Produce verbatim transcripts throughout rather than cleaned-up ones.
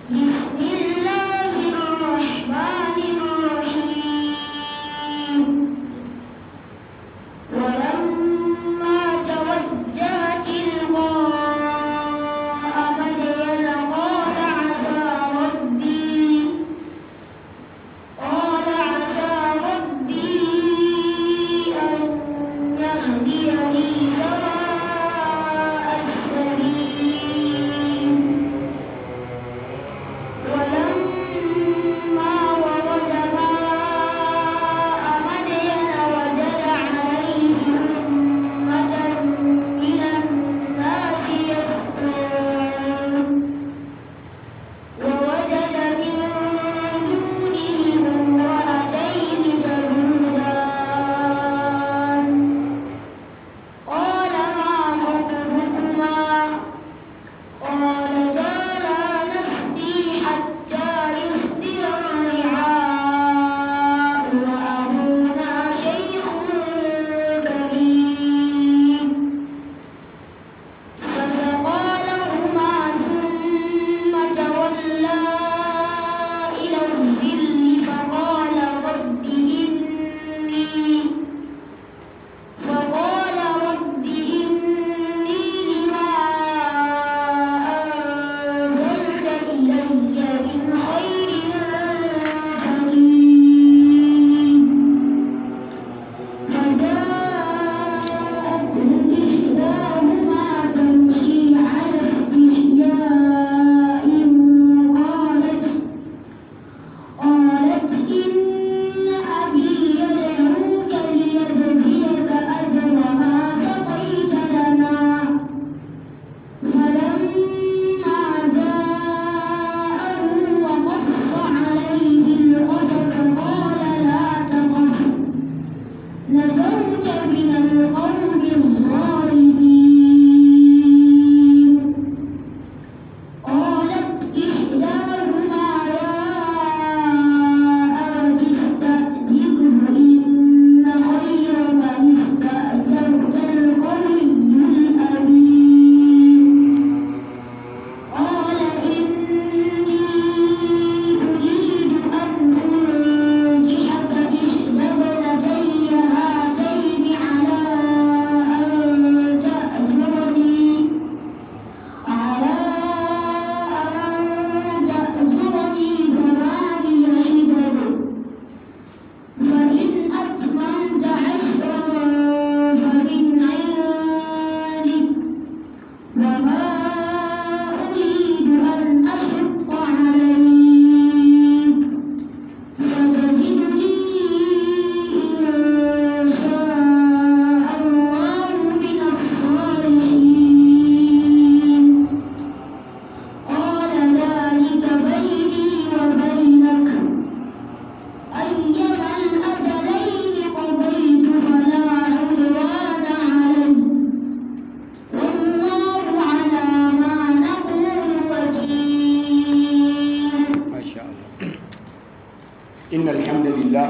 إن الحمد لله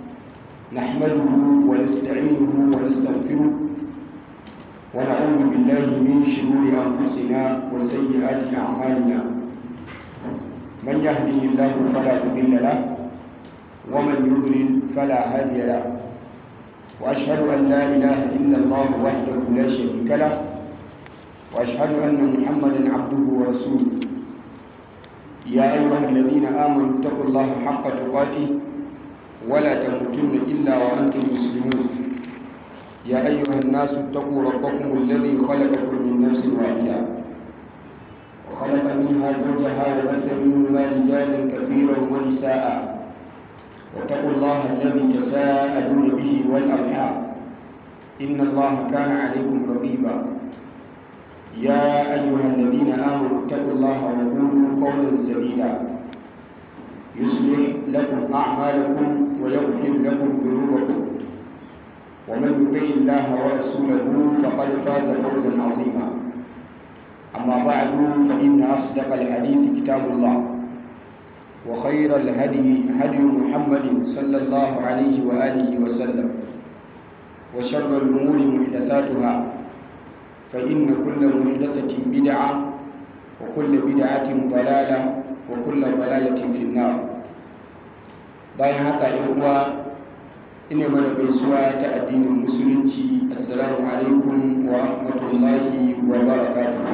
نحمده ونستعينه ونستغفره ونعوذ بالله من شرور أنفسنا وسيئات أعمالنا من يهده الله فلا مضل له ومن يضلل فلا هادي له وأشهد أن لا إله إلا الله وحده لا شريك له وأشهد أن محمدا عبده ورسوله يا أيها الذين آمنوا اتقوا الله حق تقاته ولا تموتن إلا وأنتم مسلمون يا أيها الناس اتقوا ربكم الذي خلقكم من نفس واحدة وخلق منها زوجها وبث منهما رجالا كثيرا ونساء واتقوا الله الذي تساءلون به والأرحام إن الله كان عليكم رقيبا يا أيها الذين آمنوا اتقوا الله وقولوا قولا سديدا يصلح لكم أعمالكم ويغفر لكم ذنوبكم ومن يطع الله ورسوله فقد فاز فوزا عظيما أما بعد فإن أصدق الحديث كتاب الله وخير الهدي هدي محمد صلى الله عليه وآله وسلم وشر الأمور محدثاتها فإن كل محدثة بدعة وكل بدعة ضلالة وكل ضلالة في النار. bayan haka ‘yan uwa ina mana gaisuwa ta addinin musulunci. Assalamu alaikum wa rahmatullahi wa barakatuh.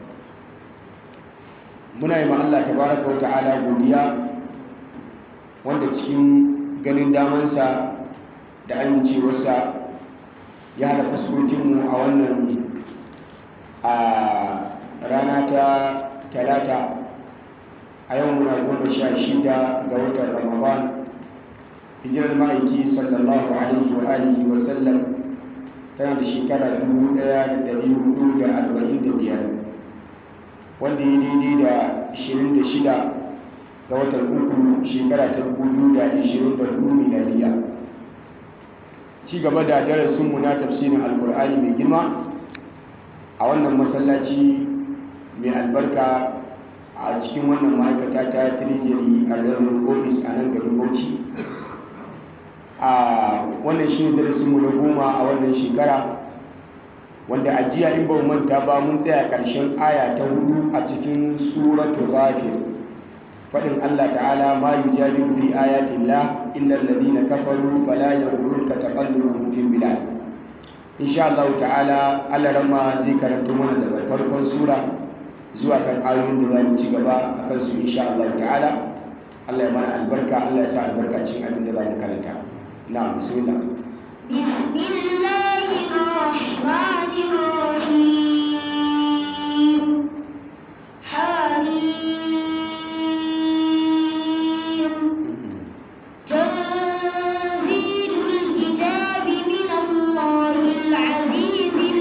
Muna yi ma Allah tabaraka wa ta'ala godiya wanda cikin ganin damansa da amincewarsa ya haɗa fuskokinmu a wannan a rana ta talata. A yau muna goma sha shida ga watan Ramadan, hijirar ma'aiki sallallahu alaihi wa alihi wa sallam tana da shekara dubu ɗaya da ɗari hudu da arba'in da biyar, wanda ya daidai da ashirin da shida ga watan uku shekara ta dubu biyu da ashirin da hudu miladiya. Ci gaba da darasinmu na tafsirin alkur'ani mai girma a wannan masallaci mai albarka a cikin wannan ma'aikata ta Treasury a garin ofis a nan garin Bauchi. A wannan shi ne darasinmu na goma a wannan shekara, wanda a jiya in ba mu manta ba mun tsaya ƙarshen aya ta hudu a cikin suratul Ghafir. Faɗin Allah ta'ala, ma yujadilu fi ayatillah illa alladhina kafaru fala yaghurruka taqallubuhum fil bilad. Insha Allah ta'ala Allah rama zai karanto mana daga farkon sura zuwa kan ayoyin da za mu ci gaba a kan su insha Allah ta'ala. Allah ya mana albarka, Allah ya sa albarka cikin abin da za mu karanta. Na'am, bismillah. Bismillahir rahmanir rahim. Hamim. Tanzilul kitabi min Allahil azizil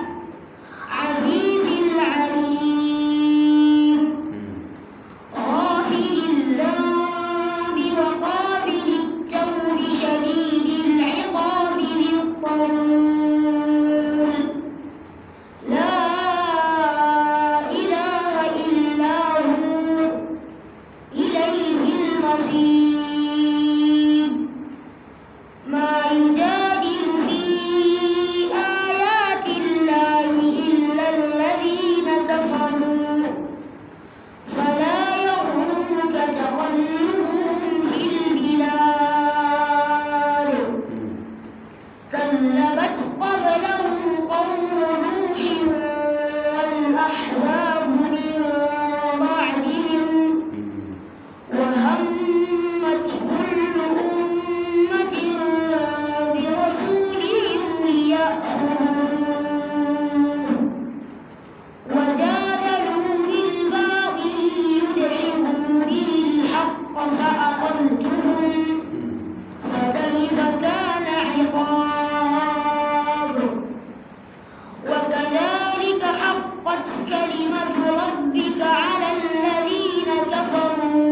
azizil alim. Ghafiril dhanbi wa qabilit tawbi shadidil 'iqabi dhil qawl. La ilaha illa hu ilayhil masir. Ma yujadilu fi ayatillahi illa alladhina kafaru. فلا يغرك تقلبهم في البلاد. كذبت قبلهم قوم نوح والأحزاب من بعدهم وهمت كل أمة برسولهم ليأخذوه وجادلوا بالباطل ليدحضوا به الحق فأخذتهم فكيف كان عقاب. وكذلك حقت كلمة ربك على الذين كفروا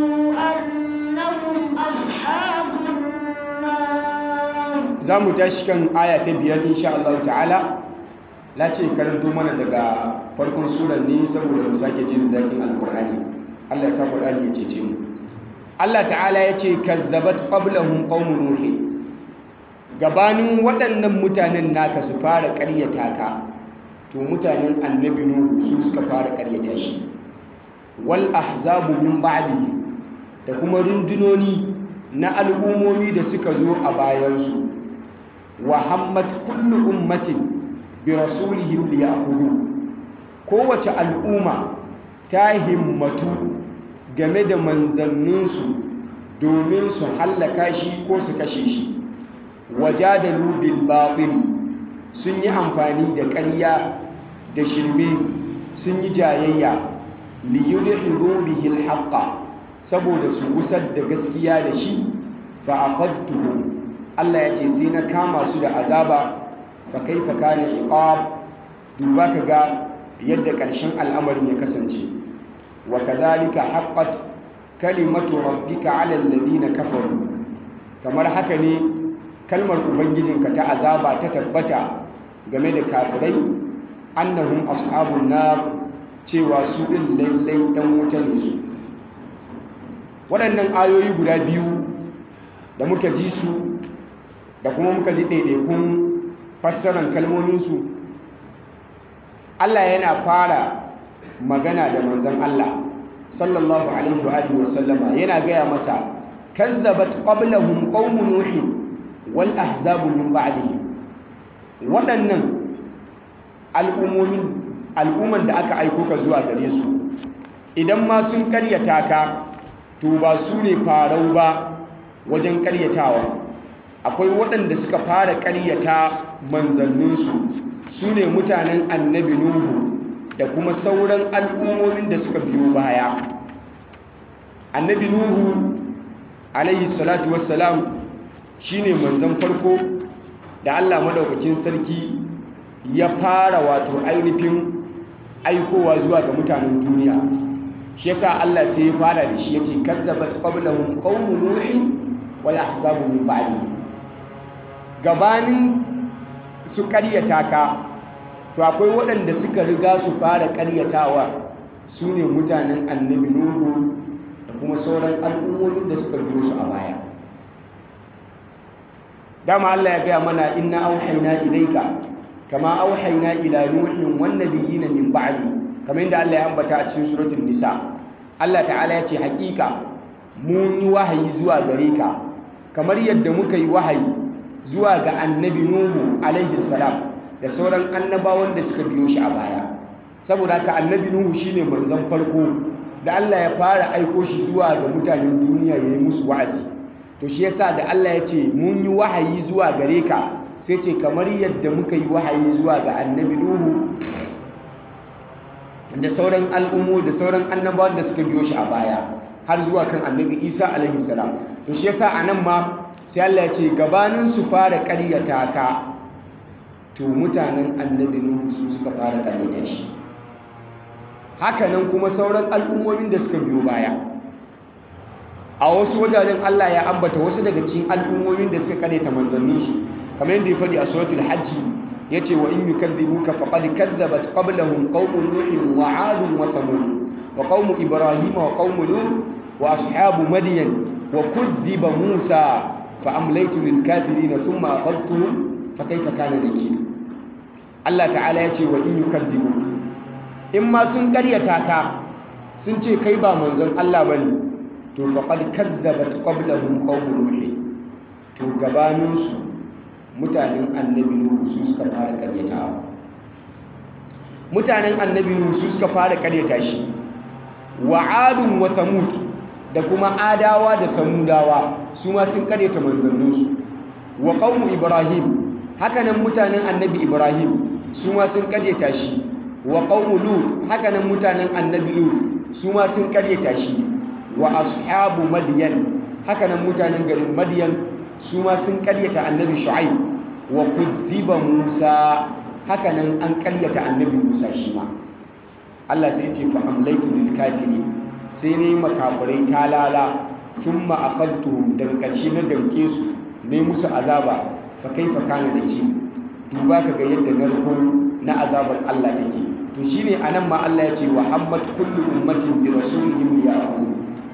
أنهم أصحاب النار. Za mu tashi kan aya ta biyar insha Allah ta'ala. Na ce karanto mana daga farkon surar ne saboda mu sake jin daɗin alkur'ani. Allah ya sa Qur'ani ya cece mu. Allah ta'ala ya ce kazzabat qablahum qaumun nuh. Gabanin waɗannan mutanen naka su fara ƙaryata ka, to mutanen annabi nuhu su suka fara ƙaryata shi. Wal ahzabu min ba'dihi, da kuma rundunoni na al'ummomi da suka zo a bayansu. Wa hammat kullu ummatin bi rasulihim liya'khudhu. Kowace al'umma ta himmatu game da manzanninsu domin su hallaka shi ko su kashe shi. Wajadalu bil batil, sun yi amfani da ƙarya da shirme, sun yi jayayya li yudhiru bihi al haqqa, saboda su gusar da gaskiya da shi. Fa akhadtuhum, Allah ya ce sai na kama su da azaba. Fa kaifa kana iqab, duba ka ga yadda ƙarshen al'amarin ya kasance. Wa kadhalika haqqat kalimatu rabbika 'ala alladhina kafaru, kamar haka ne kalmar ubangijinka ta azaba ta tabbata game da kafirai. Annahum ashabun nar, cewa su din lallai dan wuta ne su. Waɗannan ayoyi guda biyu da muka ji su da kuma muka ji ɗaiɗaikun fassarar kalmominsu, Allah yana fara magana da manzon Allah sallallahu alaihi wa alihi wa sallama yana gaya masa kazzabat qablahum qaum nuh wal ahzab min ba'dihim waɗannan al'ummomin al'umman da aka aiko ka zuwa gare su idan ma sun karyata ka to ba su ne farau ba wajen karyatawa akwai waɗanda suka fara karyata manzanninsu su ne mutanen annabi nuhu da kuma sauran al'ummomin da suka biyo baya annabi nuhu alaihi salatu wassalam shine manzon farko da Allah madaukakin sarki ya fara wato ainihin aikowa zuwa ga mutanen duniya shi yasa Allah sai ya fara da shi yace kazzabat qablahum qaumun nuh wal ahzabu min ba'di gabanin su ƙaryata ka to akwai waɗanda suka riga su fara ƙaryatawa su ne mutanen annabi nuhu da kuma sauran al'ummomin da suka biyo su a baya dama Allah ya gaya mana inna auhayna ilayka kama auhayna ila nuhin wan nabiyina min ba'di kamar yadda Allah ya ambata a cikin suratul nisa Allah ta'ala ya ce haƙiƙa mun yi wahayi zuwa gare ka kamar yadda muka yi wahayi zuwa ga annabi nuhu alaihi salam da sauran annabawan da suka biyo shi a baya saboda haka annabi nuhu shine manzon farko da Allah ya fara aiko shi zuwa ga mutanen duniya ya yi musu wa'azi to shi yasa da Allah ya ce mun yi wahayi zuwa gare ka sai ce kamar yadda muka yi wahayi zuwa ga annabi nuhu da sauran al'ummu da sauran annabawan da suka biyo shi a baya har zuwa kan annabi isa alaihi salam to shi yasa anan ma sai Allah ya ce gabanin su fara ƙaryata ka to mutanen annabi nuhu su suka fara ƙaryata shi hakanan kuma sauran al'ummomin da suka biyo baya a wasu wajajen Allah ya ambata wasu daga cikin al'ummomin da suka ƙaryata manzannin shi kamar yadda ya faɗi a suratul hajji yace wa in yukadhibuka faqad kadzabat qablahum qaumun nuh wa 'ad wa thamud wa qaum ibrahim wa qaum lut wa ashabu madyan wa kudhiba musa fa amlaytu lil kafirin thumma akhadhtuhum fa kayfa kana nakir Allah ta'ala yace wa in yukadhibuka in ma sun karyata ka sun ce kai ba manzon Allah bane to faqad kadzabat qablahum qaumun nuh to gabaninsu mutanen annabi nuhu su suka fara karyatawa mutanen annabi nuhu su suka fara karyata shi wa adun wa samud da kuma adawa da samudawa su ma sun karyata manzanninsu wa qaumu ibrahim hakanan mutanen annabi ibrahim su ma sun karyata shi wa qaumu lut hakanan mutanen annabi lut su ma sun karyata shi wa ashabu madyan hakanan mutanen garin madyan su ma sun karyata annabi shu'aib wa kuzziba musa hakanan an karyata annabi musa shi ma Allah sai ce fa amlaytu lil kafirin sai ne makafirai talala thumma akhadtuhum dan karshe na danke su ne musu azaba fa kaifa kana da shi duba kaga yadda narko na azabar Allah take to shine anan ma Allah ya ce wa hammat kullu ummatin bi rasulihim ya'khudhu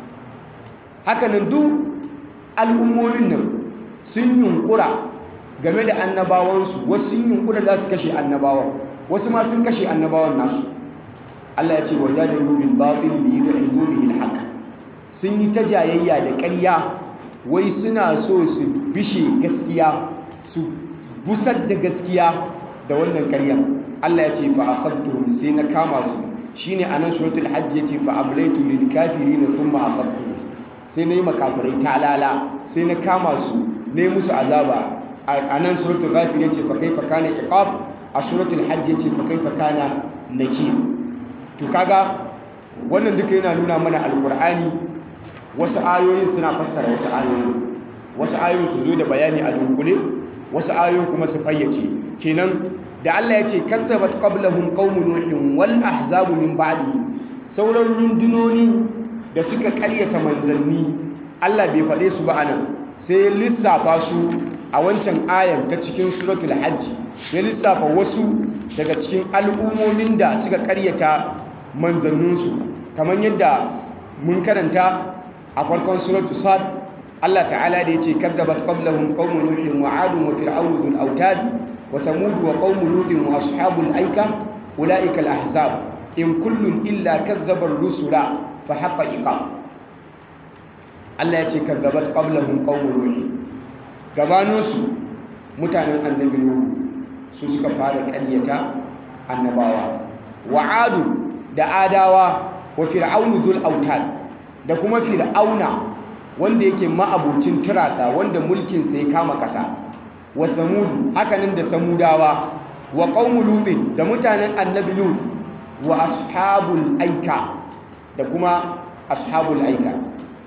hakanan duk al'ummomin nan sun yunkura game da annabawansu wasu sun yunkura za su kashe annabawan wasu ma sun kashe annabawan nasu Allah ya ce wa jadalu bil batil li yudhibu bihi al haqq sun yi ta jayayya da ƙarya wai suna so su bishe gaskiya su busar da gaskiya da wannan ƙarya Allah ya ce fa akhadtuhum sai na kama su shine anan suratul hajj yace fa ablaytu lil kafirin thumma akhadtuhum sai na yi makafirai talala sai na kama su ne musu azaba a nan suratul ghafir yace fa kaifa kana iqab a suratul hajj yace fa kaifa kana nakir to kaga wannan duka yana nuna mana alqur'ani wasu ayoyin suna fassara wasu ayoyin wasu ayoyin su zo da bayani a dunkule wasu ayoyin kuma su fayyace kenan da Allah yace kazzabat qablahum qaumun nuh wal ahzabu min ba'di sauran rundunoni da suka karyata manzanni Allah bai faɗe su ba anan sai lissafa su a wancan ayar ta cikin suratul hajji ya lissafa wasu daga cikin al'ummomin da suka karyata manzanninsu kamar yadda mun karanta a farkon suratul sad Allah ta'ala da yace kadzabat qablahum qaumun nuh wa 'ad wa fir'aun dhul autad wa thamud wa qaum lut wa ashabul aika ulaika al ahzab in kullun illa kadzdzaba ar-rusula fa haqqa iqab. Allah ya ce kazzabat qablahum qawmun nuh, gabaninsu mutanen annabi nuhu su suka fara ƙaryata annabawa, wa adu da adawa, wa fir'aunu dhul autad da kuma fir'auna wanda yake ma'abucin turasa wanda mulkinsa ya kama ƙasa, wa samud hakanan da samudawa, wa qaumu lutin da mutanen annabi lut, wa ashabul aika da kuma ashabul aika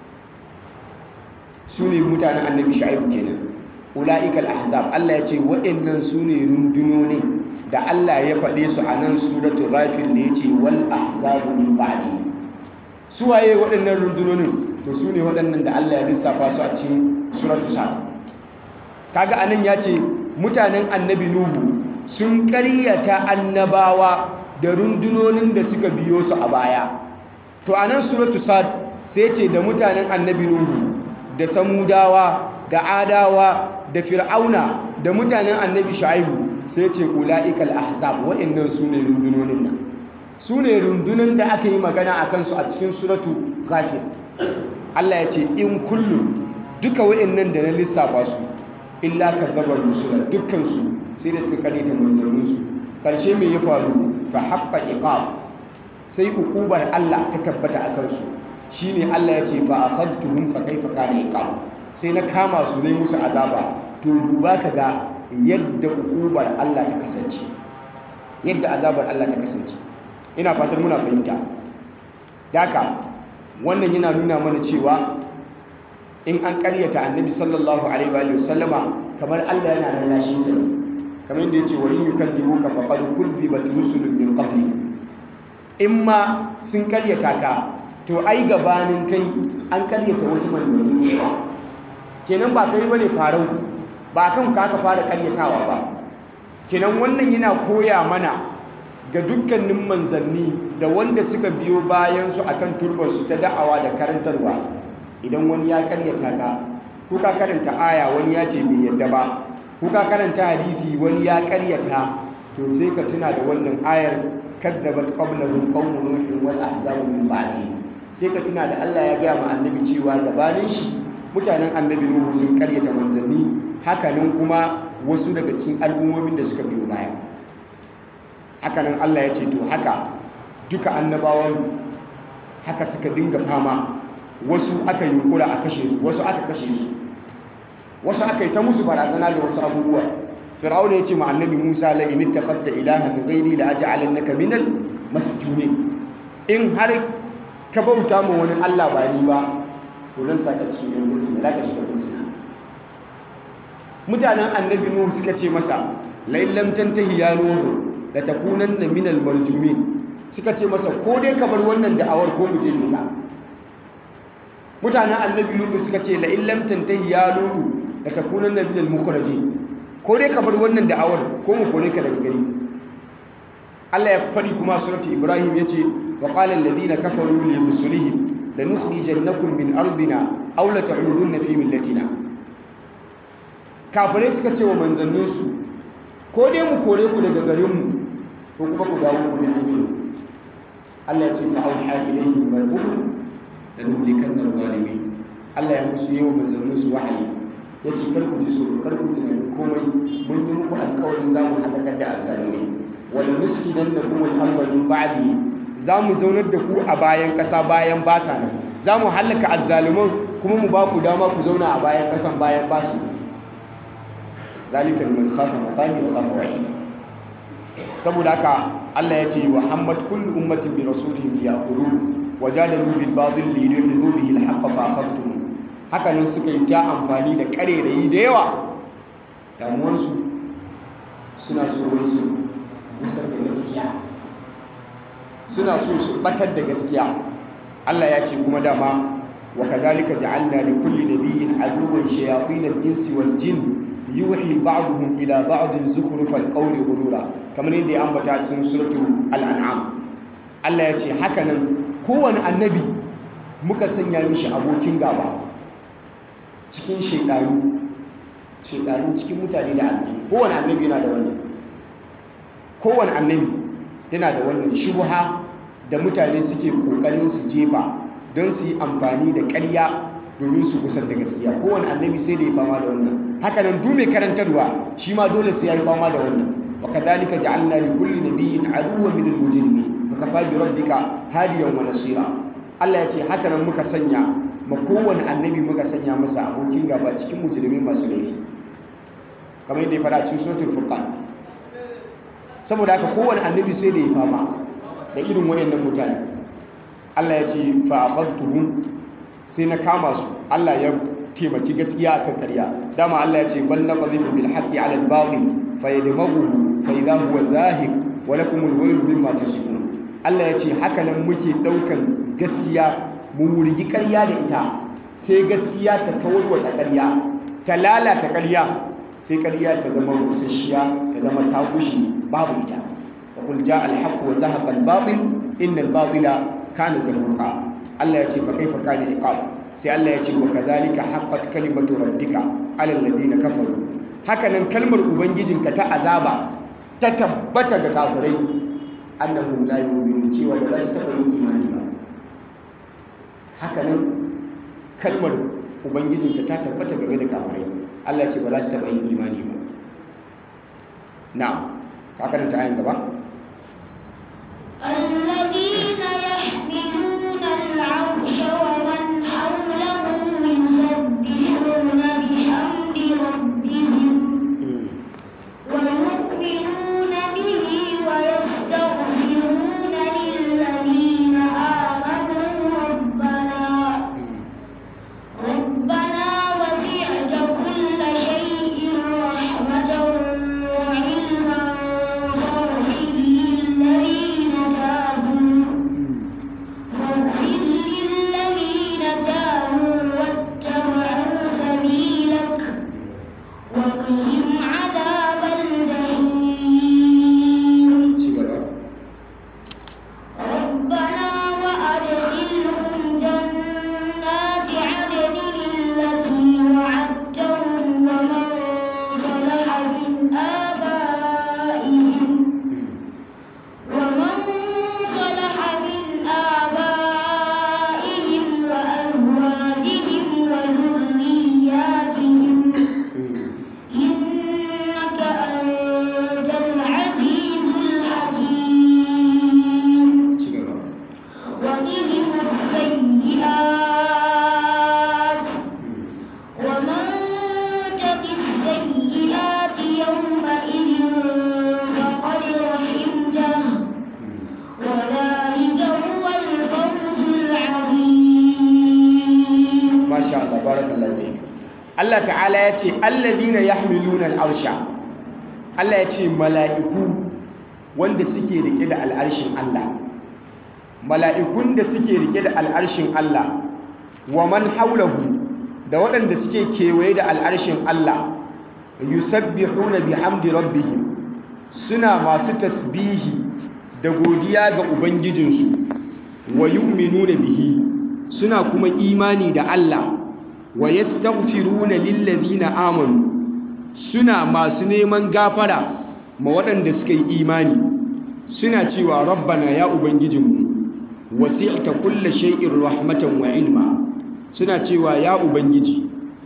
su ne mutanen annabi shu'aibu kenan. Ula'ikal ahzab, Allah ya ce waɗannan su ne rundunonin da Allah ya faɗe su a nan suratu ghafir da ya ce wal ahzabu min ba'di. Su waye waɗannan rundunonin? To su ne waɗannan da Allah ya lissafa su a cikin suratu sa. Kaga anan ya ce mutanen annabi nuhu sun ƙaryata annabawa da rundunonin da suka biyo su a baya. To anan suratu sa sai ce da mutanen annabi nuhu da samudawa da adawa da fir'auna da mutanen annabi shu'aibu, sai ce ula'ikal ahzab, wa'annan su ne rundunonin nan, su ne rundunan da aka yi magana a kansu a cikin suratu ghafir. Allah ya ce in kullu, duka wa'annan da na lissafa su illa kazzabar rusula, dukkansu sai da suka karyata manzanninsu. Karshe mai ya faru? Fa haqqa iqab, sai hukubar Allah ta tabbata a kansu. Shine Allah ya ce fa akhadtuhum fa kaifa kana iqab, sai na kama su ne musu azaba. To duba ka ga yadda hukubar Allah ta kasance, yadda azabar Allah ta kasance. Ina fatan muna fahimta. Daka wannan yana nuna mana cewa in an karyata annabi sallallahu alaihi wa sallama, kamar Allah yana da lashin sa, kamar yadda yace wa in yukadzibuka faqad kudzibat rusulun min qabli. In ma sun karyata ka, to ai gabanin kai an karyata wasu manzanni yawa, kenan ba kai bane farau, ba kan ka aka fara karyatawa ba. Kenan wannan yana koya mana ga dukkanin manzanni da wanda suka biyo bayan su akan turbar su ta da'awa da karantarwa, idan wani ya karyata ka, ko ka karanta aya wani ya ce bai yadda ba, ko ka karanta hadisi wani ya karyata, to sai ka tuna da wannan ayar kadzabat qablahum qaumun nuh wal ahzabu min ba'di. Sai ka tuna da Allah ya gaya ma annabi cewa gabanin shi mutanen annabi Nuhu sun karyata manzanni, hakanan kuma wasu daga cikin al'ummomin da suka biyo baya. Hakanan Allah ya ce to haka duka annabawan haka suka dinga fama, wasu aka yunkura a kashe su, wasu aka kashe su, wasu aka yi ta musu barazana da wasu abubuwa. Fir'auna ya ce ma annabi Musa la in ittakhadta ilahan ghairi la aj'alannaka minal masjunin, in har ka bauta ma wani Allah ba ni ba, to zan saka cikin yanzu da zaka shiga kusa. Mutanen annabi Nuhu suka ce masa la in lam tantahi ya Nuhu la takunanna minal marjumin, suka ce masa ko dai ka bar wannan da'awar ko mu je nuna. Mutanen annabi Nuhu suka ce la in lam tantahi ya Nuhu la takunanna minal mukhrajin, ko dai ka bar wannan da'awar ko mu kore ka daga gari. Allah ya fadi kuma surati Ibrahim yace wa qala alladhina kafaru li rusulihim lanukhrijannakum min ardina aw la ta'udunna fi millatina. Kafirai suka ce wa manzanninsu ko dai mu kore ku daga garin mu ko kuma ku dawo ku bi addini. Allah ya ce fa auha ilayhim rabbuhum lanuhlikanna adh-dhalimin. Allah ya musu yawa manzanninsu wahayi, ya ce kar ku ji so kar ku tunani komai, mun yi muku alƙawarin za mu halakar da azzalimai. Wal nuskidannakum al-ardha min ba'di, za mu zaunar da ku a bayan ƙasa bayan ba sa nan, za mu halaka azzaluman kuma mu ba ku dama ku zauna a bayan ƙasan bayan ba su. Zalika liman khafa maqami wa khafa wa'id. Saboda haka Allah ya ce wa hammat kullu ummatin bi rasulihim ya'khudun wa jadalu bil batil li yudhibu bihi al-haqqa fa akhadhtum. Haka nan suka yi ta amfani da karerayi da yawa. Damuwarsu suna so su musar da gaskiya, suna so su batar da gaskiya. Allah ya ce kuma dama wa kadhalika ja'alna li kulli nabiyyin aduwwan shayatin al-insi wal jinn yuhi ba'dhum ila ba'din zukhrufal qawli ghurura, kamar yadda ya ambata cikin suratul al-an'am. Allah ya ce haka nan kowane annabi muka sanya mishi abokin gaba cikin shaytanu shaytanu cikin mutane da aljanna. Kowane annabi yana da wannan, kowane annabi yana da wannan shubha da mutane suke kokarin su jefa don su yi amfani da ƙarya domin su kusan da gaskiya. Kowane annabi sai da ya fama da wannan. Haka nan duk mai karantarwa shi ma dole sai ya yi fama da wannan. wa kadhalika ja'alna li kulli nabiyyin aduwwan min al-mujrimin wa kafa bi rabbika hadiyan wa nasira. Allah ya ce haka nan muka sanya ma kowane annabi muka sanya masa abokin gaba cikin mujrimai masu laifi, kamar yadda ya fara cikin suratul furqan. Saboda haka kowane annabi sai da ya fama da irin wayannan mutane. Allah ya ce fa aqadtuhum, sai na kama su. Allah ya taimaki gaskiya akan ƙarya. Dama Allah ya ce bal naqdhifu bil haqqi 'ala al-batil fa yadmaghuhu fa idha huwa zahiq wa lakum al-waylu mimma tasifun. Allah ya ce haka nan muke daukan gaskiya mu wurgi ƙarya da ita, sai gaskiya ta tawarwata ƙarya, ta lalata ƙarya, sai ƙarya ta zama rusasshiya, ta zama ta gushi babu ita. wa qul jaa al-haqq wa zahaqa al-batil inna al-batila kana zahuqa. Allah ya ce fa kaifa kana iqab, sai Allah ya ce wa kadhalika haqqat kalimatu rabbika 'ala alladhina kafaru. Haka nan kalmar ubangijinka ta azaba ta tabbata ga kafirai, annahum la yu'minun, cewa ba za su taɓa yin imani ba. Haka nan kalmar ubangijinka ta tabbata game da kafirai, Allah ya ce ba za su taɓa yin imani ba. Na'am, ka karanta ayan gaba. الذين يحملون العرش ومن حوله يسبحون بحمد ربهم ويؤمنون به ويستغفرون للذين آمنوا ربنا ربنا وسعت كل شيء رحمة وعلما فاغفر للذين تابوا فاغفر للذين تابوا واتبعوا سبيلك وقهم عذاب الجحيم ربنا وأدخلهم جنات عدن التي وعدتهم ومن صلح من آبائهم ومن صلح من آبائهم وأزواجهم وذرياتهم إنك أنت العزيز الحكيم وقهم السيئات ومن تق السيئات يومئذ فقد رحمته وذلك هو الفوز العظيم. Masha Allah, barakallahu fiik. Allah ta'ala ya ce alladhina yahmiluna al-arsha. Allah ya ce mala'iku wanda suke rike da al'arshin Allah. Mala'ikun da suke rike da al'arshin Allah wa man hawlahu, da waɗanda suke kewaye da al'arshin Allah, yusabbihuna bihamdi rabbihim, suna masu tasbihi da godiya ga ubangijinsu, wa yu'minuna bihi, suna kuma imani da Allah, wa yastaghfiruna lillazina amanu, suna masu neman gafara ma waɗanda suka yi imani, suna cewa rabbana ya ubangijinmu wasi'ta kulla shay'in rahmatan wa ilma, suna cewa ya ubangiji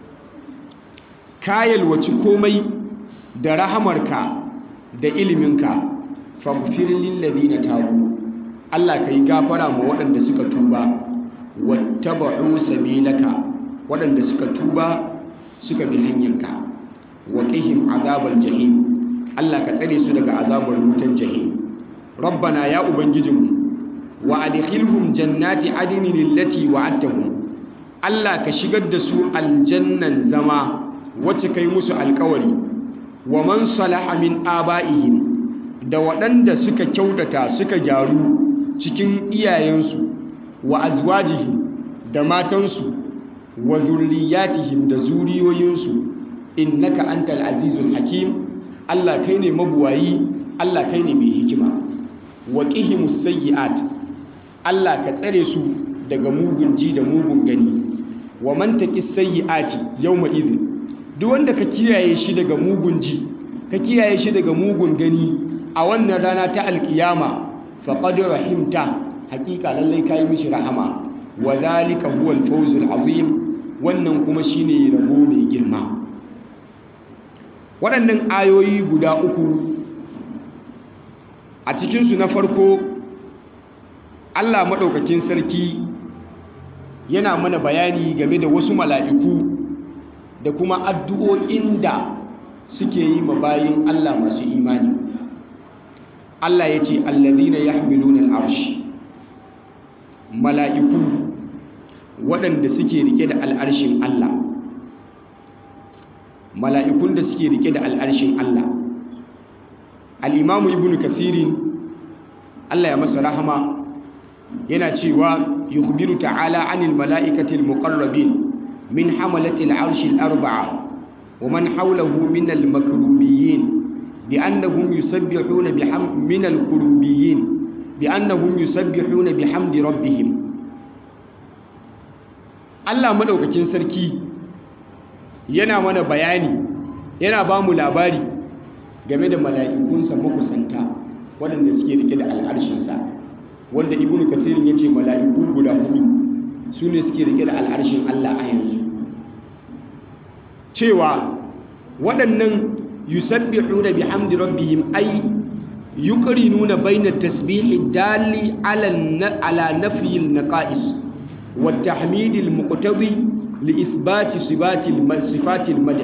ka yalwaci komai da rahamarka da iliminka, faghfir lillazina tabu, Allah kai gafara ma waɗanda suka tuba, wattaba'u sabilaka, waɗanda suka tuba suka bi hanyarka, wa qihim azabal jahim, Allah ka tsare su daga azabar wutan jahim. Rabbana ya ubangijinmu wa adkhilhum jannati adnin allati wa'adtahum, Allah ka shigar da su aljannan zama wacce kai musu alkawari, wa man salaha min aba'ihim, da waɗanda suka kyautata suka gyaru cikin iyayensu, wa azwajihim, da matansu, wa zurriyatihim, da zuriyoyinsu, innaka antal azizul hakim, Allah kai ne mabuwayi, Allah kai ne mai hikima. Wa qihimus sayyi'at, Allah ka tsare su daga mugun ji da mugun gani. Wa man taqis sayyi'ati yawma idhin, duk wanda ka kiyaye shi daga mugun ji, ka kiyaye shi daga mugun gani a wannan rana ta alkiyama, faqad rahimta, hakika lallai kai mishi rahama, wa dhalika huwa al-fawzul azim, wannan kuma shine rabo mai girma. Waɗannan ayoyi guda uku, a cikinsu na farko Allah maɗaukakin sarki yana mana bayani game da wasu mala'iku da kuma addu'o'in da suke yi ma bayin Allah masu imani. Allah ya ce alladhina yahmiluna al-arsh, mala'iku waɗanda suke rike da al'arshin Allah, mala'ikun da suke rike da al'arshin Allah. Al-Imam Ibn Kathirin, Allah ya masa rahama, yana cewa yukhbiru ta'ala 'anil mala'ikati al-muqarrabin min hamalati al-'arshi al-arba'a wa man hawlahu min al-makrubiyyin bi annahum yusabbihuna bihamdi min al-kurubiyyin bi annahum yusabbihuna bihamdi rabbihim. Allah madaukakin sarki yana mana bayani, yana ba mu labari game da mala'ikunsa makusanta waɗanda suke rike da al'arshinsa, wanda Ibn Kathirin ya ce mala'iku guda hudu su ne suke rike da al'arshin Allah a yanzu, cewa waɗannan yusabbihuna bihamdi rabbihim ay yuqrinuna bayna tasbihi dali ala nafyi al-naqais wa tahmid al-muqtadi li ithbati sifati al-madh.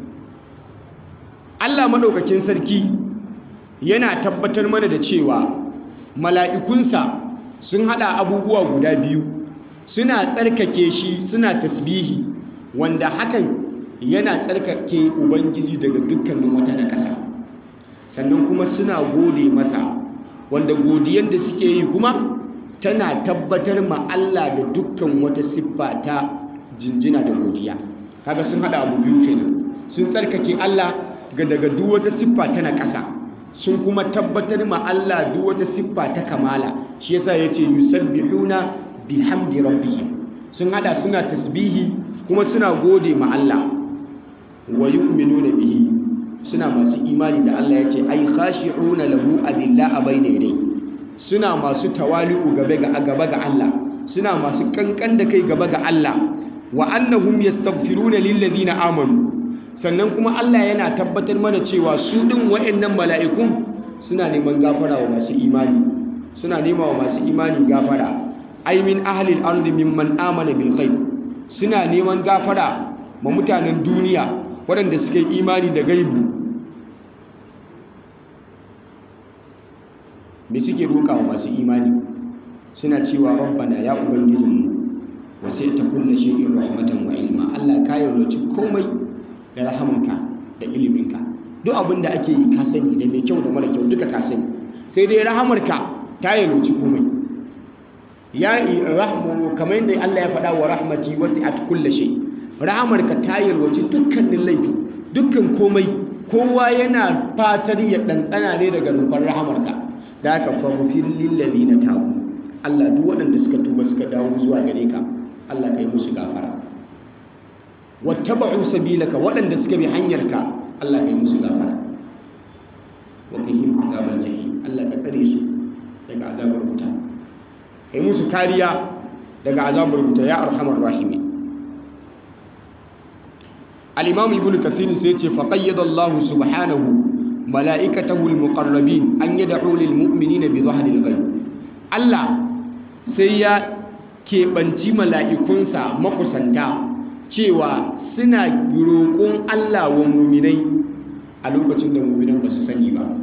Allah madaukakin sarki yana tabbatar mana da cewa mala'ikunsa sun hada abubuwa guda biyu, suna tsarkake shi, suna tasbihi, wanda hakan yana tsarkake Ubangiji daga dukkanin wata nakasa, sannan kuma suna gode masa, wanda godiyar da suke yi kuma tana tabbatar ma Allah da dukkan wata siffa ta jinjina da godiya. Kaga sun hada abu biyu kenan, sun tsarkake Allah ga daga duk wata siffa ta nakasa, sun kuma tabbatar ma Allah duk wata siffa ta kamala. Shi yasa yace yusabbihuna bihamdi rabbihim, sun hada suna tasbihi kuma suna gode ma Allah. Wa yu'minuna bihi, suna masu imani da Allah. Yace ai khashi'una lahu adilla bayna yadayhi, suna masu tawali'u gaba ga gaba ga Allah, suna masu kankan da kai gaba ga Allah. Wa annahum yastaghfiruna lil ladina amanu, sannan kuma Allah yana tabbatar mana cewa su din waɗannan mala'ikun suna neman gafara wa masu imani, suna nema wa masu imani gafara. Ai min ahli al-ardi mimman amana bil ghaib, suna neman gafara ma mutanen duniya waɗanda suka yi imani da gaibu. Me suke roƙa wa masu imani? Suna cewa rabbana ya ubangijinmu wasi'ta kulli shay'in rahmatan wa ilma, Allah ka yarwaci komai da rahamanka da iliminka. Duk abin da ake yi ka sani, da mai kyau da mara kyau duka ka sani, sai dai rahamarka ta yarwaci komai. Ya rahmu, kamar yadda Allah ya faɗa wa rahmati wasi'at kulli shay, rahamarka ta yarwaci dukkanin laifi, dukkan komai. Kowa yana fatar ya ɗanɗana ne daga nufar rahamarka. Da aka faghfir lil ladina tabu, Allah duk waɗanda suka tuba suka dawo zuwa gare ka, Allah ka yi musu gafara. Wattaba'u sabilaka, waɗanda suka bi hanyarka, Allah ka yi musu gafara. Wa qihim azabal jahim, Allah ka tsare su daga azabar wuta, ka yi musu kariya daga azabar wuta ya arhamar rahimin. Al-Imam Ibn Kathir sai ce faqayyada Allah subhanahu mala'ikatahu al-muqarrabin an yad'u lil mu'minina bi dhahril ghaib. Allah sai ya keɓanci mala'ikunsa makusanta cewa suna roƙon Allah wa muminai a lokacin da muminan ba su sani ba.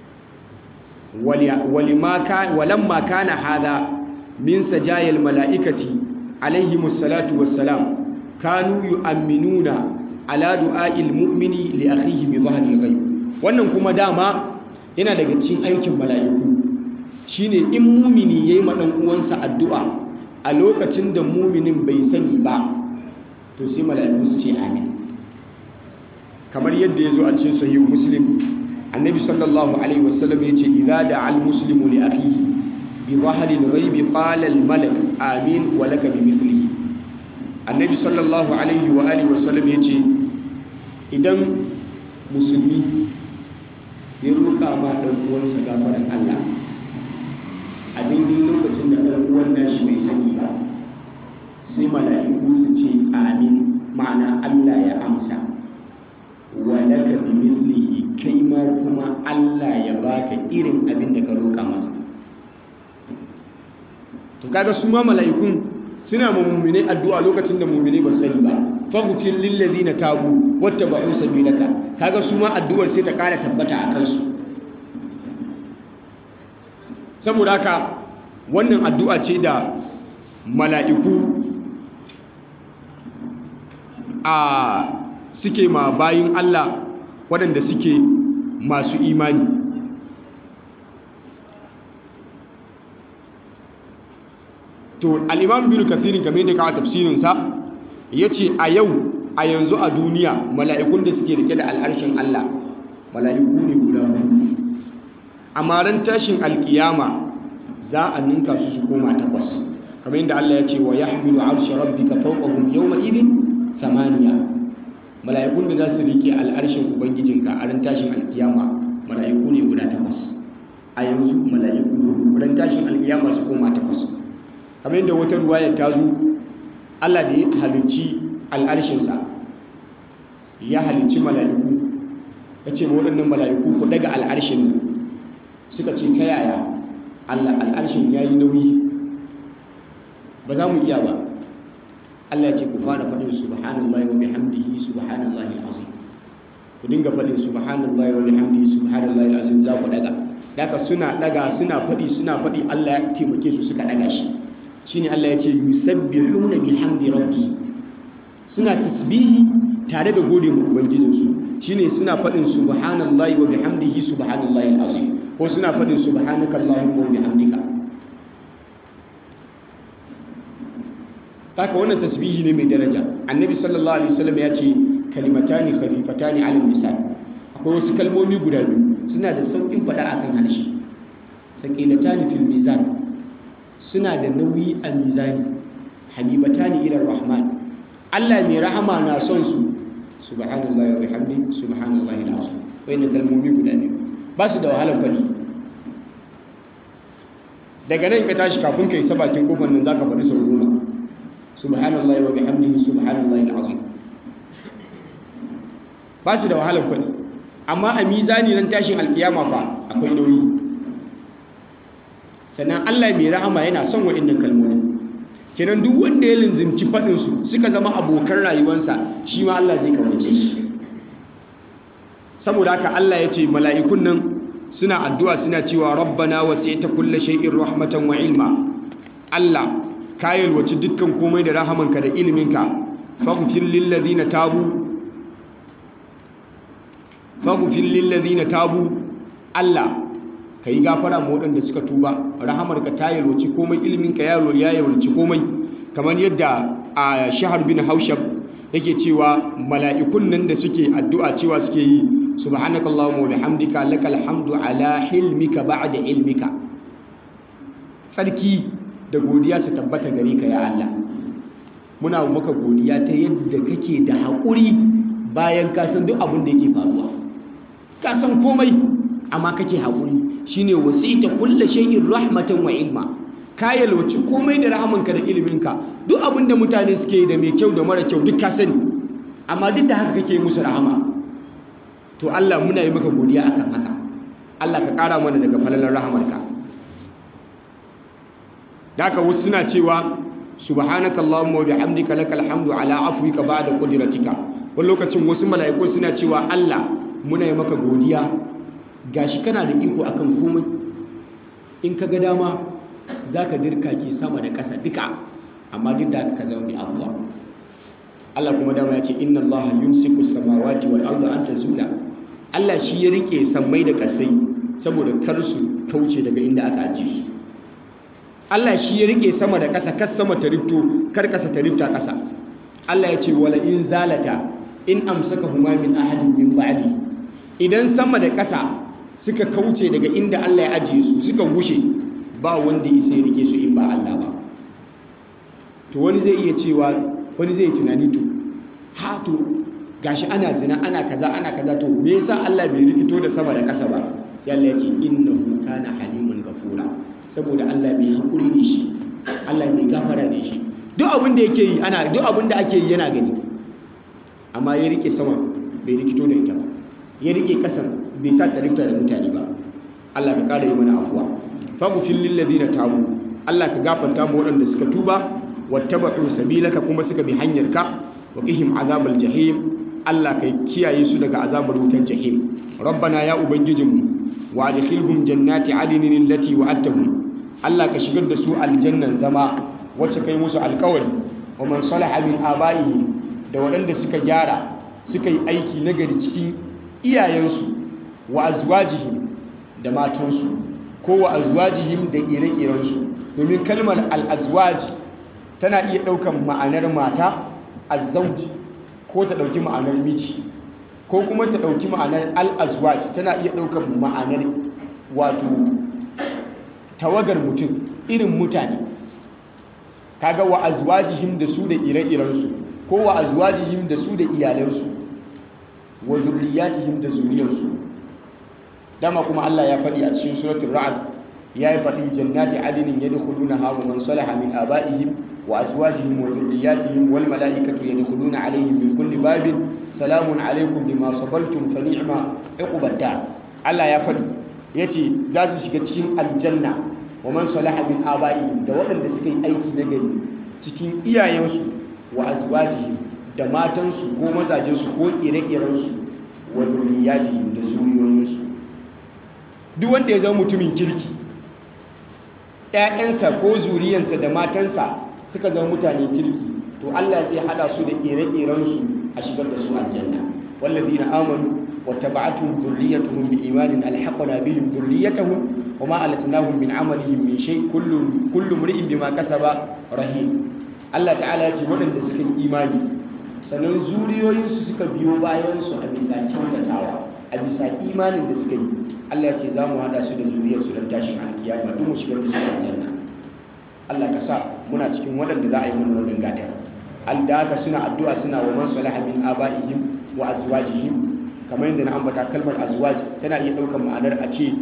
Walamma kana hada min sajayal mala'ikati alaihimus salatu wassalam, kanu yu'amminuna ala du'a'il mu'mini li akhihi bi dhahril ghaib. Wannan kuma dama yana daga cikin aikin mala'iku, shine in mumini yayi ma dan uwansa addu'a a lokacin da muminin bai sani ba, to sai mala'iku su ce amin. Kamar yadda yazo a cikin sahih Muslim, annabi sallallahu alaihi wasallam yace idza da'a al-muslimu li akhihi bi dhahril ghaib qala al-malak amin wa laka bi mithlihi. Annabi sallallahu alaihi wa alihi wasallam yace idan musulmi ya roƙa ma ɗan uwansa gafaran Allah a daidai lokacin da ɗan uwan nashi bai sani ba, sai mala'iku su ce amin, ma'ana Allah ya amsa. Wa laka bi mithlihi, kai ma kuma Allah ya baka irin abin da ka roƙa masa. To kaga su ma mala'ikun suna ma mu'mine addu'a lokacin da mu'mine ba sani ba. Faghfir lil ladina tabu wattaba'u sabilaka. Kaga su ma addu'ar sai ta ƙara tabbata a kansu. Saboda haka wannan addu'a ce da mala'iku a suke ma bayin Allah waɗanda suke masu imani. To al-Imam Ibn Kathir kamar da kawo tafsirinsa ya ce a yau a yanzu a duniya mala'ikun da suke rike da al'arshin Allah mala'iku ne guda hudu. Amma ran tashin alkiyama za a ninka su su koma takwas, kamar yadda Allah ya ce wa yahmilu arsha rabbika fawqahum yawma idhin samaniya. Mala'ikun da za su rike al'arshin ubangijinka a ran tashin alkiyama mala'iku ne guda takwas. A yanzu mala'iku ran tashin alkiyama su koma takwas. Kamar yadda wata ruwaya ta zo, Allah da ya halicci al'arshinsa ya halicci mala'iku, ya ce waɗannan mala'iku ku daga al'arshin nan. Suka ce ta yaya Allah, al'arshin ya yi nauyi ba za mu iya ba. Allah ya ce ku fara faɗin subhanallahi wa bihamdihi subhanallahi azim. Ku dinga faɗin subhanallahi wa bihamdihi subhanallahi azim, za ku daga. Daga suna daga suna faɗi suna faɗi Allah ya taimake su suka daga shi. Shine Allah ya ce yusabbihuna bihamdi rabbi. Suna tasbihi tare da gode ma ubangijinsu. Shine suna faɗin subhanallahi wa bihamdihi subhanallahi azim, ko suna faɗin subhanaka allahumma wa bihamdika. Haka wannan tasbihi ne mai daraja. Annabi sallallahu alaihi wasallam ya ce kalimatani khafifatani ala lisan. Akwai wasu kalmomi guda biyu suna da saukin faɗa akan harshe. Saqilatani fil mizan, suna da nauyi a mizani. Habibatani ila rahman, Allah mai rahama na son su. Subhanallahi wa bihamdihi subhanallahi alazim. Wayannan kalmomi guda biyu ba su da wahalar faɗi. Daga nan ka tashi kafin ka isa bakin kofar nan zaka faɗi sau goma. Subhanallahi wa bihamdihi subhanallahi alazim. Ba su da wahalar faɗi. Amma a mizani nan tashin alkiyama fa akwai nauyi. Sannan Allah mai rahama yana son waɗannan kalmomi. Kenan duk wanda ya linzimci faɗin su suka zama abokan rayuwarsa, shi ma Allah zai kaunace shi. Saboda haka Allah ya ce mala'ikun nan suna addu'a suna cewa rabbana wasi'ta kulla shay'in rahmatan wa ilma. Allah ka yalwaci dukkan komai da rahamanka da iliminka. Faghfir lil ladina tabu faghfir lil ladina tabu. Allah kai gafara ma waɗanda suka tuba. Rahamarka ta yalwaci komai, iliminka ya yalwaci komai. Kamar yadda a Shahar bin Haushab yake cewa mala'ikun nan da suke addu'a cewa suke yi subhanakallahumma wa bihamdika lakal hamdu ala hilmika ba'da ilmika. Sarki da godiya su tabbata gare ka ya Allah. Muna maka godiya ta yadda kake da haƙuri bayan ka san duk abin da yake faruwa. Ka san komai amma kake haƙuri. Shine wasita kullu shay'in rahmatan wa ilma. Ka yalwaci komai da rahamanka da iliminka. Duk abin da mutane suke yi da mai kyau da mara kyau duk ka sani. Amma duk da haka kake musu rahama. To Allah muna yi maka godiya akan haka. Allah ka ƙara mana daga falalar rahamarka. Da haka wasu suna cewa subhanakallahumma wa bihamdika lakal hamdu ala afwika ba'da qudratika. Wani lokacin wasu mala'iku suna cewa Allah muna yi maka godiya gashi kana da iko akan komai. In ka ga dama zaka dirka ki sama da ƙasa duka, amma duk da ka zama mai abuwa. Allah kuma dama ya ce inna Allah yumsiku samawati wal arda an tazula. Allah shi ya rike sammai da ƙasai saboda kar su kauce daga inda aka ajiye su. Allah shi ya rike sama da ƙasa, kar sama ta rifto, kar ƙasa ta rifta ƙasa. Allah ya ce wala in zalata in amsakahuma min ahadin min ba'di. Idan sama da ƙasa suka kauce daga inda Allah ya ajiye su, suka gushe, ba wanda ya sai rike su in ba Allah ba. To wani zai iya cewa, wani zai tunani to ha to gashi ana zina ana kaza ana kaza, to me yasa Allah bai rikito da sama da ƙasa ba? Sai Allah ya ce innahu kana halimun ghafura. Saboda Allah mai hakuri ne shi, Allah mai gafara ne shi. duk abin da yake yi ana duk abin da ake yi yana gani, amma ya rike sama bai rikito da ita ba, ya rike kasan bai sa ta rikta da mutane ba. Allah ka kara yi mana afuwa. faghfir lil ladina tabu, Allah ka gafarta mu waɗanda suka tuba, wattaba'u sabilaka kuma suka bi hanyarka, wa qihim azabal jahim, Allah ka kiyaye su daga azabar wutan jahim. Rabbana ya ubangijinmu, wa adkhilhum jannati adnin allati wa'adtahum, Allah ka shigar da su aljannan zama wacce kai musu alƙawari. Wa man salaha min aba'ihim, da waɗanda suka gyara suka yi aiki nagari cikin iyayensu, wa azwajihim, da matansu, ko wa azwajihim da ire-irensu, domin kalmar al-azwaj tana iya ɗaukan ma'anar mata, azzauj, ko ta ɗauki ma'anar miji, ko kuma ta ɗauki ma'anar al-azwaj tana iya ɗaukan ma'anar wato tawagar mutum, irin mutane. Kaga wa azwajihim da su da ire-irensu, ko wa azwajihim da su da iyalansu, wa zurriyatihim da zuriyarsu. Dama kuma Allah ya faɗi a cikin suratul ra'd, ya yi faɗi jannati adinin yadkhulunaha wa man salaha min aba'ihim wa azwajihim wa dhurriyyatihim wal mala'ikatu yadkhuluna 'alayhim min kulli babin salamun 'alaykum bima sabartum fa ni'ma 'uqbad dar. Allah ya faɗi yace za su shiga cikin aljanna wa man salaha min aba'ihim, da waɗanda suka yi aiki na gari cikin iyayensu, wa azwajihim, da matansu ko mazajensu ko ire-irensu, wa dhurriyyatihim, da zuriyoyinsu. Duk wanda ya zama mutumin kirki, ‘ya'yansa ko zuriyansa da matansa suka zama mutane kirki, to Allah zai hada su da ire-irensu a shigar da su aljanna. wallazina amanu wa taba'atuhum dhurriyyatuhum bi imanin alhaqna bihim dhurriyyatahum wa ma alatnahum min amalihim min shay, kullu kullu mri'in bima kasaba rahim. Allah ta'ala ya ce waɗanda suka yi imani sannan zuriyoyinsu suka biyo bayansu a bisa kyautatawa, a bisa imanin da suka yi, Allah ya ce za mu hada su da zuriyarsu don tashin alkiyama duk mu shigar da su aljanna. Allah ka sa muna cikin waɗanda za a yi mana wannan gata. Da haka suna addu'a suna wa man salaha min aba'ihim wa azwajihim, kamar yadda na ambata kalmar azwaj tana iya ɗaukar ma'anar a ce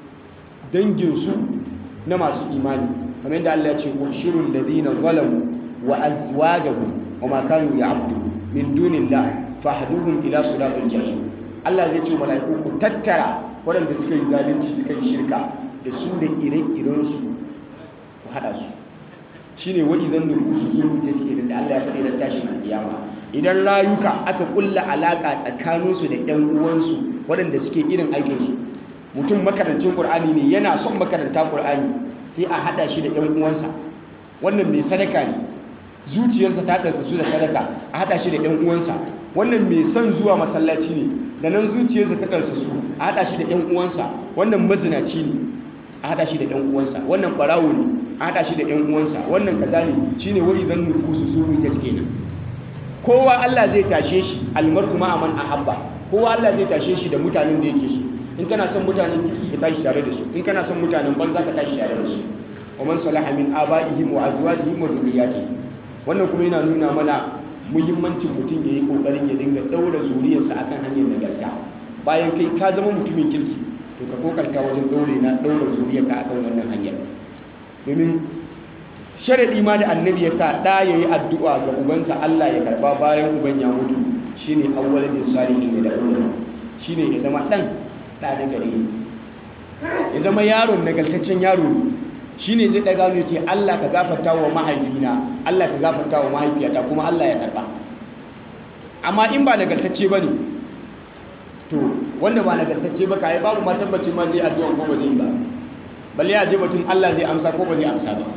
danginsu na masu imani, kamar yadda Allah ya ce ushirul ladina zalamu wa azwajahum wa ma kanu ya'budu min dunillah fahduhum ila siratil jahim. Allah zai ce mala'iku ku tattara waɗanda suka yi zalunci suka yi shirka da su da ire-irensu ku haɗa su. Shi ne waɗi zan nufu su sun wuce suke da Allah ya faɗi da tashin alƙiyama. Idan rayuka aka ƙulla alaƙa tsakaninsu da ‘yan uwansu waɗanda suke irin aikinsu, mutum makarancin ƙur'ani ne yana son makaranta ƙur'ani, sai a haɗa shi da ‘yan uwansa. Wannan mai sadaka ne, zuciyarsa ta karkasu da sadaka, a haɗa shi da ‘yan uwansa. Wannan mai son zuwa masallaci ne, da nan zuciyarsa ta karkasu, a haɗa shi da ‘yan uwansa. Wannan mazinaci ne, a haɗa shi da ‘yan uwansa. Wannan ɓarawo ne, a haɗa shi da ‘yan uwansa. Wannan kaza ne, shi ne wani zan nufusu su wuce kenan. Kowa Allah zai tashe shi almar'u ma'a man ahabba, kowa Allah zai tashe shi da mutanen da yake so. In kana son mutanen kirki ka tashi tare da su, in kana son mutanen banza ka tashi tare da su. Wa man salaha min aba'ihim wa azwajihim wa dhurriyyatihim. Wannan kuma yana nuna mana muhimmancin mutum ya yi kokarin ya dinga daura zuriyarsa akan hanyar nagarta. Bayan kai ka zama mutumin kirki, to ka kokarta wajen daure na daura zuriyarka akan wannan hanyar. Domin sharadi ma da annabi ya sa da yayi addu'a ga ubansa Allah ya karba bayan uban ya mutu, shine awwalin salihin da uban, shine ya zama dan da na gari, ya zama yaron nagartaccen yaro ne. Shine zai daga mu ce Allah ka gafarta wa mahaifina, Allah ka gafarta wa mahaifiyata, kuma Allah ya karba. Amma in ba nagartacce bane, to wanda ba nagartacce ba kai babu ma tabbacin ma zai addu'a ko ba zai ba, balle ya je mutum Allah zai amsa ko ba zai amsa ba.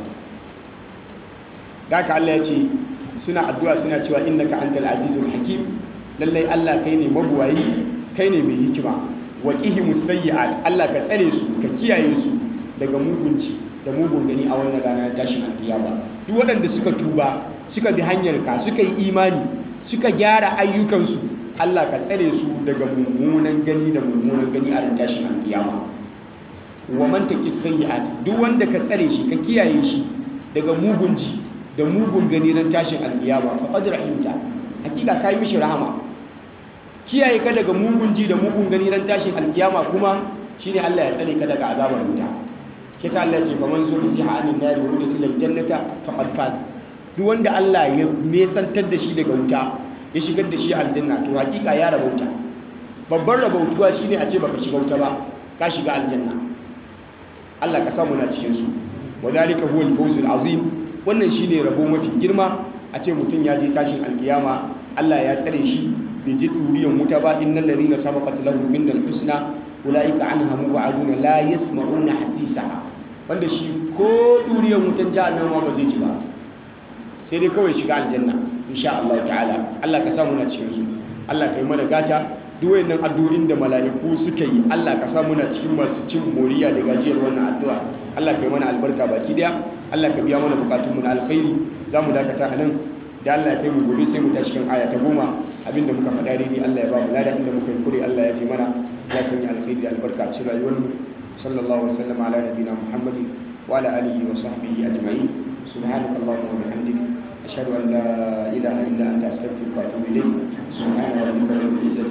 Daka Allah ya ce suna addu'a suna cewa innaka antal azizul hakim, lallai Allah kai ne mabuwayi, kai ne mai hikima. Wa qihimus sayyi'at, Allah ka tsare su ka kiyaye su daga mugunci da mugun gani a wannan ranar tashin alkiyama. Duk waɗanda suka tuba suka bi hanyar ka suka yi imani suka gyara ayyukansu, Allah ka tsare su daga mummunan gani da mummunan gani a ran tashin alkiyama. Wa man taqis sayyi'at, duk wanda ka tsare shi ka kiyaye shi daga mugunci da mugun gani ran tashin alkiyama, fa qad rahimta, hakika kai mishi rahama. Kiyaye ka daga mugunci da mugun gani ran tashin alkiyama kuma shine Allah ya tsare ka daga azabar wuta. Kita Allah ce faman zuhziha anin nar wa udkhila aljannata faqad faz, duk wanda Allah ya nesantar da shi daga wuta ya shigar da shi aljanna to hakika ya rabauta. Babban rabautuwa shine a ce baka shiga wuta ba ka shiga aljanna. Allah ka samu na cikin su. Wadhalika huwa al-fawzul azim. Wannan shine rabo mafi girma a ce mutum ya je tashin alkiyama Allah ya tsare shi bai ji duriyan wuta ba. Innal ladina sabaqat lahum minnal husna ulaika anha mubaduna la yasma'una hasisaha. Wanda shi ko duriyan wutan jahannama ba zai ji ba, sai dai kawai shiga aljanna insha Allah ta'ala. Allah ka samu na cikin su. Allah kai mana gata. Duk wayannan addu'o'in da mala'iku suka yi Allah ka samu na cikin masu cin moriya da gajiyar wannan addu'a. Allah kai mana albarka baki daya. Allah ka biya mana bukatun mu na alkhairi. Zamu dakata a nan da Allah ya kai mu gobe sai mu tashi kan aya ta goma. Abinda muka faɗa daidai Allah ya ba mu lada, inda muka yi kure Allah ya fi mana. Ya sanya alkhairi da albarka cikin rayuwar mu. Sallallahu alaihi wa sallam ala nabiyina Muhammadin wa ala alihi wa sahbihi ajma'in. Subhanakallahumma wa bihamdika ashhadu an la ilaha illa anta astaghfiruka wa atubu ilayk. Subhana rabbika rabbil izzati